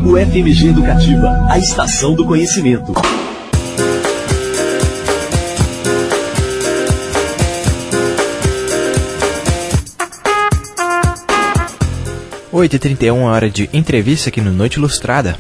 O FMG Educativa, a estação do conhecimento. Oito e 31, hora de entrevista aqui no Noite Ilustrada.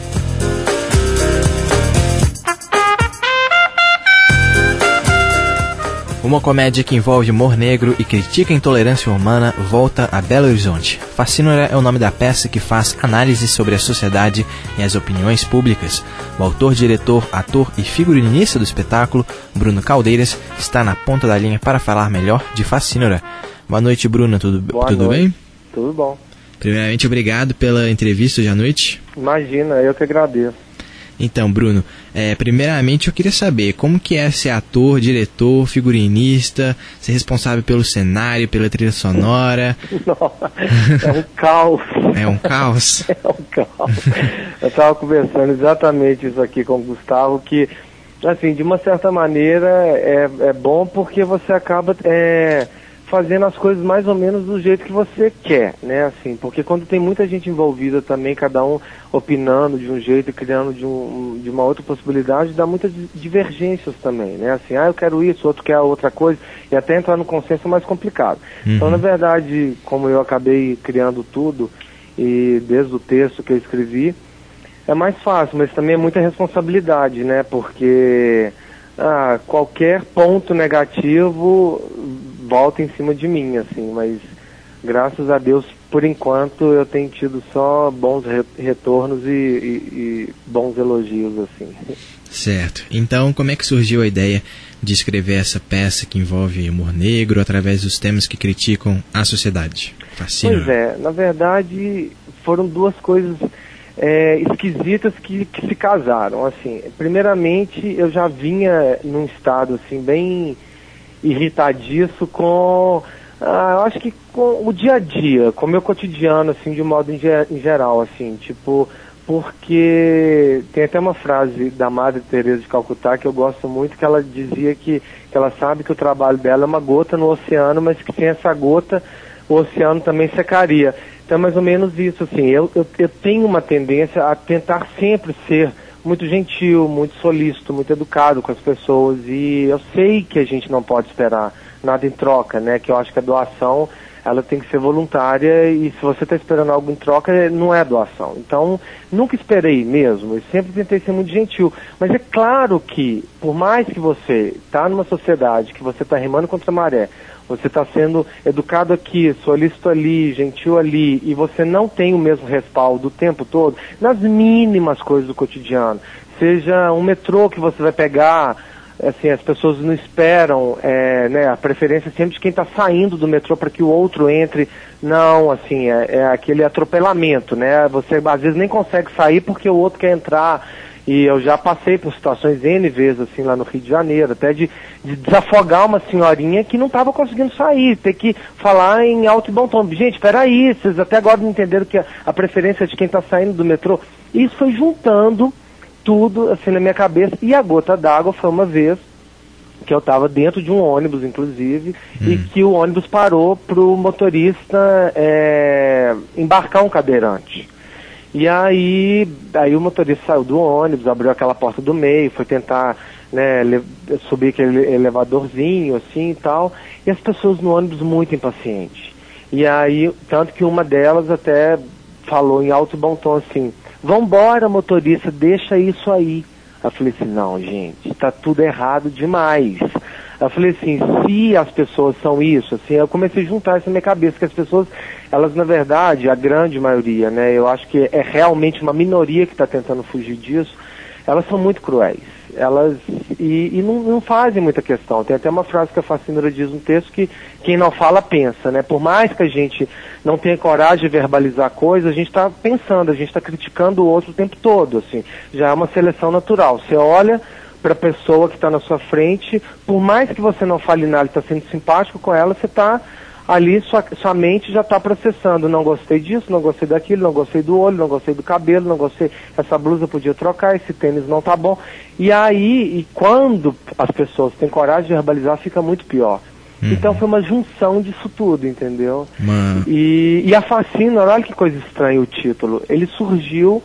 Uma comédia que envolve humor negro e critica a intolerância humana volta a Belo Horizonte. Facínora é o nome da peça que faz análise sobre a sociedade e as opiniões públicas. O autor, diretor, ator e figurinista do espetáculo, Bruno Caldeiras, está na ponta da linha para falar melhor de Facínora. Boa noite, Bruno. Tudo bem? Tudo bom. Primeiramente, obrigado pela entrevista hoje à noite. Imagina, eu que agradeço. Então, Bruno, primeiramente eu queria saber como que é ser ator, diretor, figurinista, ser responsável pelo cenário, pela trilha sonora. Nossa, é um caos. É um caos? É um caos. Eu estava conversando exatamente isso aqui com o Gustavo, que, assim, de uma certa maneira é bom porque você acaba fazendo as coisas mais ou menos do jeito que você quer, né, assim, porque quando tem muita gente envolvida também, cada um opinando de um jeito e criando de uma outra possibilidade, dá muitas divergências também, né, assim, eu quero isso, outro quer outra coisa, e até entrar no consenso é mais complicado. Então, na verdade, como eu acabei criando tudo, e desde o texto que eu escrevi, é mais fácil, mas também é muita responsabilidade, né, porque qualquer ponto negativo volta em cima de mim, assim, mas graças a Deus, por enquanto, eu tenho tido só bons retornos e bons elogios, assim. Certo. Então, como é que surgiu a ideia de escrever essa peça que envolve humor negro através dos temas que criticam a sociedade? Fascina. Pois é, na verdade, foram duas coisas esquisitas que se casaram, assim. Primeiramente, eu já vinha num estado, assim, bem irritadiço com, eu acho que com o dia a dia, com o meu cotidiano, assim, de um modo em geral, assim, tipo, porque tem até uma frase da Madre Teresa de Calcutá que eu gosto muito, que ela dizia que ela sabe que o trabalho dela é uma gota no oceano, mas que sem essa gota o oceano também secaria. Então é mais ou menos isso, assim, eu tenho uma tendência a tentar sempre ser muito gentil, muito solícito, muito educado com as pessoas, e eu sei que a gente não pode esperar nada em troca, né, que eu acho que a doação, ela tem que ser voluntária, e se você está esperando algo em troca, não é doação. Então, nunca esperei mesmo, eu sempre tentei ser muito gentil, mas é claro que, por mais que você está numa sociedade, que você está remando contra a maré, você está sendo educado aqui, solícito ali, gentil ali, e você não tem o mesmo respaldo o tempo todo, nas mínimas coisas do cotidiano. Seja um metrô que você vai pegar, assim, as pessoas não esperam, né, a preferência sempre de quem está saindo do metrô para que o outro entre. Não, assim, é aquele atropelamento, né? Você às vezes nem consegue sair porque o outro quer entrar. E eu já passei por situações N vezes, assim, lá no Rio de Janeiro, até de desafogar uma senhorinha que não estava conseguindo sair, ter que falar em alto e bom tom. Gente, peraí, vocês até agora não entenderam que a preferência é de quem está saindo do metrô. Isso foi juntando tudo, assim, na minha cabeça. E a gota d'água foi uma vez que eu estava dentro de um ônibus, inclusive, e que o ônibus parou para o motorista embarcar um cadeirante. E aí o motorista saiu do ônibus, abriu aquela porta do meio, foi tentar, né, subir aquele elevadorzinho, assim e tal, e as pessoas no ônibus muito impacientes. E aí, tanto que uma delas até falou em alto e bom tom assim, vambora, motorista, deixa isso aí. Eu falei assim, não, gente, tá tudo errado demais. Eu falei assim, se as pessoas são isso, assim, eu comecei a juntar isso na minha cabeça, que as pessoas, elas na verdade, a grande maioria, né, eu acho que é realmente uma minoria que está tentando fugir disso, elas são muito cruéis. Elas, e não fazem muita questão. Tem até uma frase que a Facínora diz no texto que quem não fala, pensa, né? Por mais que a gente não tenha coragem de verbalizar coisas, a gente está pensando, a gente está criticando o outro o tempo todo, assim. Já é uma seleção natural. Você olha para a pessoa que está na sua frente, por mais que você não fale nada, está sendo simpático com ela, você está ali, sua mente já está processando, não gostei disso, não gostei daquilo, não gostei do olho, não gostei do cabelo, não gostei, essa blusa podia trocar, esse tênis não tá bom. E aí, e quando as pessoas têm coragem de verbalizar, fica muito pior. Então foi uma junção disso tudo, entendeu? E a Facínora, olha que coisa estranha o título, ele surgiu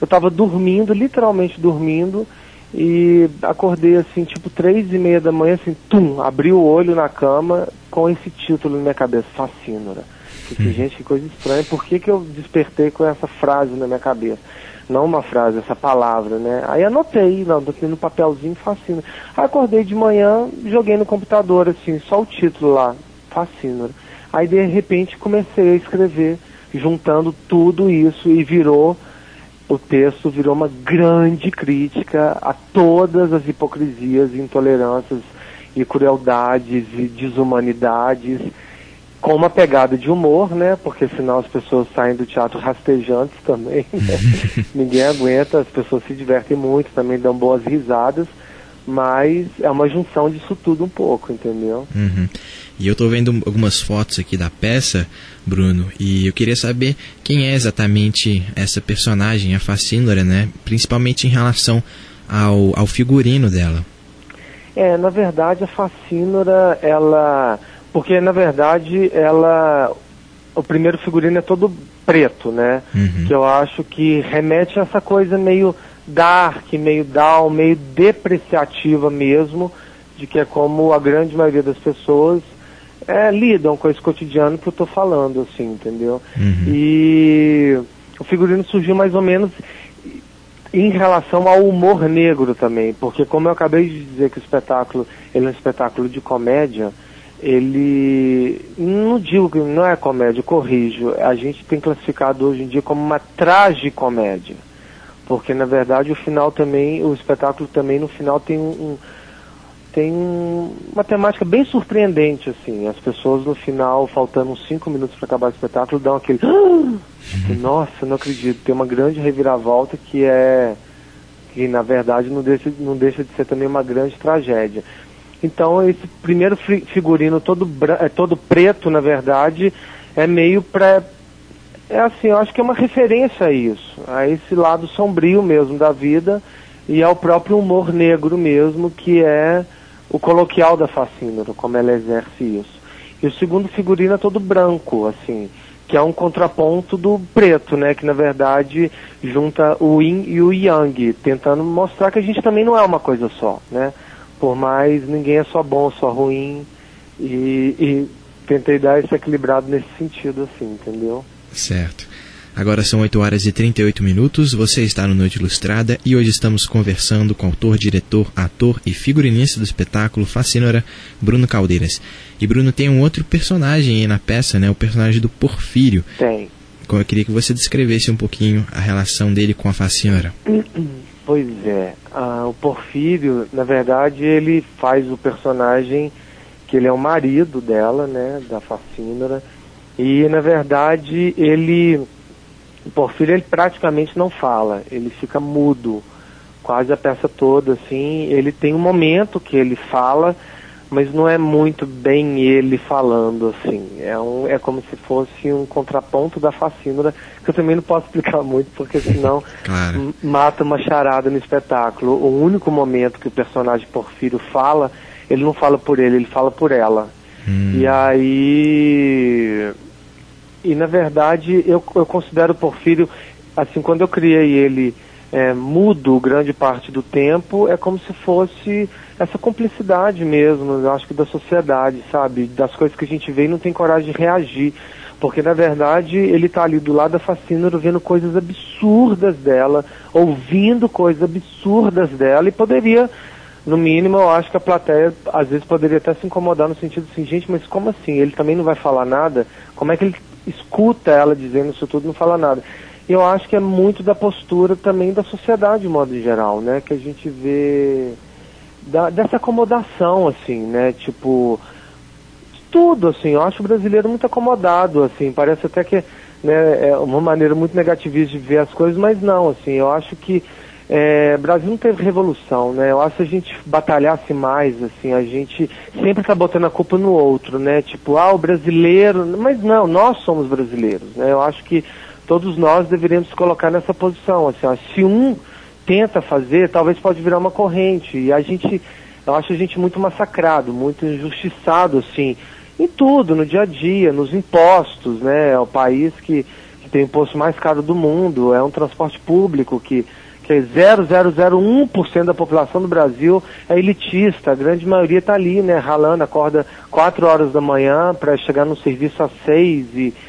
eu estava dormindo, literalmente dormindo, e acordei assim, tipo 3:30 da manhã, assim, abri o olho na cama com esse título na minha cabeça, Facínora. Gente, que coisa estranha, por que eu despertei com essa frase na minha cabeça? Não uma frase, essa palavra, né? Aí anotei no papelzinho, Facínora. Aí acordei de manhã, joguei no computador, assim, só o título lá, Facínora. Aí de repente comecei a escrever, juntando tudo isso, e o texto virou uma grande crítica a todas as hipocrisias, intolerâncias e crueldades e desumanidades, com uma pegada de humor, né? Porque senão as pessoas saem do teatro rastejantes também, né? Ninguém aguenta, as pessoas se divertem muito, também dão boas risadas, mas é uma junção disso tudo um pouco, entendeu? Uhum. E eu tô vendo algumas fotos aqui da peça, Bruno, e eu queria saber quem é exatamente essa personagem, a Facínora, né? Principalmente em relação ao figurino dela. Na verdade, a Facínora, porque na verdade o primeiro figurino é todo preto, né? Uhum. Que eu acho que remete a essa coisa meio dark, meio down, meio depreciativa mesmo, de que é como a grande maioria das pessoas lidam com esse cotidiano que eu tô falando, assim, entendeu? Uhum. E o figurino surgiu mais ou menos em relação ao humor negro também, porque como eu acabei de dizer que o espetáculo, ele é um espetáculo de comédia, não digo que não é comédia, corrijo, a gente tem classificado hoje em dia como uma tragicomédia, porque na verdade o espetáculo também no final tem uma temática bem surpreendente, assim. As pessoas no final, faltando uns 5 minutos para acabar o espetáculo, dão aquele nossa, não acredito, tem uma grande reviravolta que na verdade não deixa de ser também uma grande tragédia. Então esse primeiro figurino todo preto, na verdade, é meio assim, eu acho que é uma referência a isso, a esse lado sombrio mesmo da vida e ao próprio humor negro mesmo, que é o coloquial da Facínora, como ela exerce isso. E o segundo figurino é todo branco, assim, que é um contraponto do preto, né, que na verdade junta o yin e o yang, tentando mostrar que a gente também não é uma coisa só, né, por mais ninguém é só bom, só ruim, e tentei dar esse equilibrado nesse sentido, assim, entendeu? Certo. Agora são 8h38, você está no Noite Ilustrada e hoje estamos conversando com o autor, diretor, ator e figurinista do espetáculo Facínora, Bruno Caldeiras. E Bruno, tem um outro personagem aí na peça, né? O personagem do Porfírio. Tem. Eu queria que você descrevesse um pouquinho a relação dele com a Facínora. Pois é, o Porfírio, na verdade, ele faz o personagem que ele é o marido dela, né? Da Facínora. E, na verdade, o Porfírio, ele praticamente não fala, ele fica mudo, quase a peça toda, assim. Ele tem um momento que ele fala, mas não é muito bem ele falando, assim. É como se fosse um contraponto da Facínora, que eu também não posso explicar muito, porque senão Claro. Mata uma charada no espetáculo. O único momento que o personagem Porfírio fala, ele não fala por ele fala por ela. E aí... E, na verdade, eu considero o Porfírio, assim, quando eu criei ele mudo grande parte do tempo, é como se fosse essa cumplicidade mesmo, eu acho que da sociedade, sabe? Das coisas que a gente vê e não tem coragem de reagir. Porque, na verdade, ele está ali do lado da Facínora, vendo coisas absurdas dela, ouvindo coisas absurdas dela, e poderia... No mínimo, eu acho que a plateia, às vezes, poderia até se incomodar no sentido assim, gente, mas como assim? Ele também não vai falar nada? Como é que ele escuta ela dizendo isso tudo e não fala nada? E eu acho que é muito da postura também da sociedade, de modo geral, né? Que a gente vê dessa acomodação, assim, né? Tipo, tudo, assim, eu acho o brasileiro muito acomodado, assim, parece até que, né, é uma maneira muito negativista de ver as coisas, mas não, assim, eu acho que o Brasil não teve revolução, né? Eu acho que se a gente batalhasse mais, assim, a gente sempre tá botando a culpa no outro, né? Tipo, o brasileiro... Mas não, nós somos brasileiros, né? Eu acho que todos nós deveríamos se colocar nessa posição, assim, ó, se um tenta fazer, talvez pode virar uma corrente, e eu acho a gente muito massacrado, muito injustiçado, assim, em tudo, no dia a dia, nos impostos, né? É o país que tem o imposto mais caro do mundo, é um transporte público que 0,001% da população do Brasil é elitista, a grande maioria está ali, né, ralando, acorda 4 horas da manhã para chegar no serviço às 6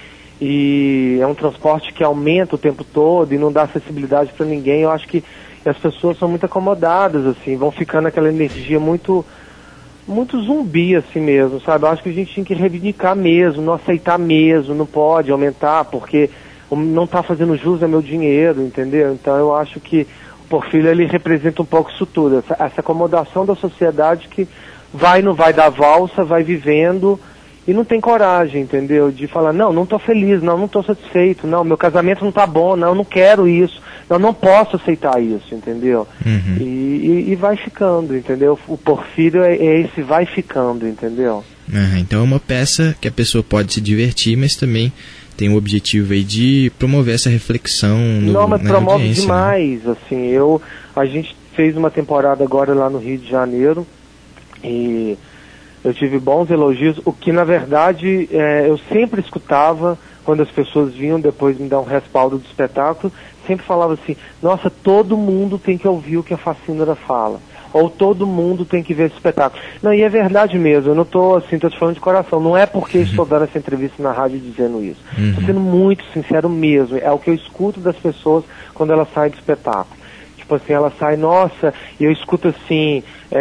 e é um transporte que aumenta o tempo todo e não dá acessibilidade para ninguém. Eu acho que as pessoas são muito acomodadas, assim, vão ficando aquela energia muito zumbi, assim mesmo, sabe? Eu acho que a gente tinha que reivindicar mesmo, não aceitar mesmo, não pode aumentar, porque não está fazendo jus ao meu dinheiro, entendeu? Então eu acho que o Porfírio, ele representa um pouco isso tudo, essa acomodação da sociedade que não vai dar valsa, vai vivendo e não tem coragem, entendeu? De falar, não estou feliz, não estou satisfeito, não, meu casamento não está bom, não quero isso, não posso aceitar isso, entendeu? Uhum. E vai ficando, entendeu? O Porfírio é esse vai ficando, entendeu? Uhum. Então é uma peça que a pessoa pode se divertir, mas também tem o objetivo aí de promover essa reflexão mas na promove audiência, demais, né? Assim, a gente fez uma temporada agora lá no Rio de Janeiro e eu tive bons elogios, o que na verdade eu sempre escutava quando as pessoas vinham depois me dar um respaldo do espetáculo, sempre falava assim, nossa, todo mundo tem que ouvir o que a Facínora fala, ou todo mundo tem que ver esse espetáculo. Não, e é verdade mesmo, eu não estou assim, tô te falando de coração, não é porque estou dando essa entrevista na rádio dizendo isso. Estou sendo muito sincero mesmo, é o que eu escuto das pessoas quando elas saem do espetáculo. Tipo assim, ela sai, nossa, e eu escuto assim,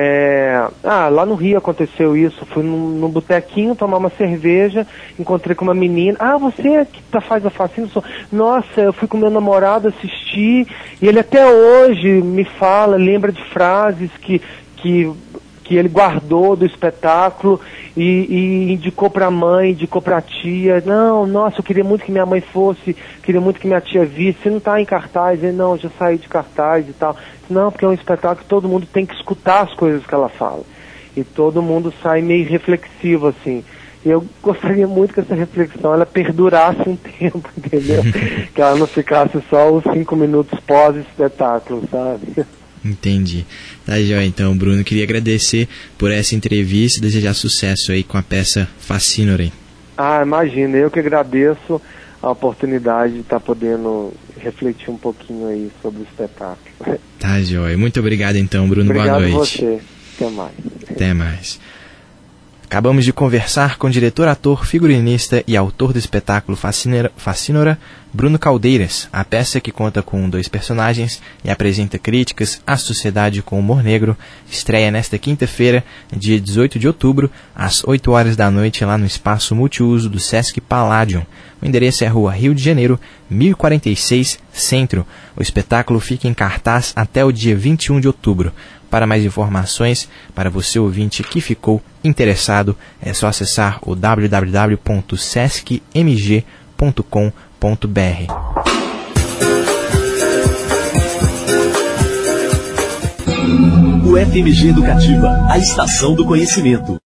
lá no Rio aconteceu isso, fui num botequinho tomar uma cerveja, encontrei com uma menina, você que faz a Facínora, nossa, eu fui com meu namorado assistir, e ele até hoje me fala, lembra de frases que ele guardou do espetáculo e indicou para a mãe, indicou para a tia. Nossa, eu queria muito que minha mãe fosse, queria muito que minha tia visse. Você não está em cartaz? Não, já saí de cartaz e tal. Não, porque é um espetáculo que todo mundo tem que escutar as coisas que ela fala. E todo mundo sai meio reflexivo, assim. E eu gostaria muito que essa reflexão ela perdurasse um tempo, entendeu? Que ela não ficasse só os 5 minutos pós-espetáculo, sabe? Entendi. Tá, joia. Então, Bruno, queria agradecer por essa entrevista e desejar sucesso aí com a peça Facínora. Imagina, eu que agradeço a oportunidade de estar podendo refletir um pouquinho aí sobre o espetáculo. Tá, joia. Muito obrigado então, Bruno. Obrigado. Boa noite. Você. Até mais. Até mais. Acabamos de conversar com o diretor, ator, figurinista e autor do espetáculo Facínora, Bruno Caldeiras, a peça que conta com 2 personagens e apresenta críticas à sociedade com humor negro, estreia nesta quinta-feira, dia 18 de outubro, às 8 horas da noite, lá no Espaço Multiuso do Sesc Palladium. O endereço é Rua Rio de Janeiro, 1046, Centro. O espetáculo fica em cartaz até o dia 21 de outubro. Para mais informações, para você ouvinte que ficou interessado, é só acessar o www.sescmg.com.br. O FMG Educativa, a estação do conhecimento.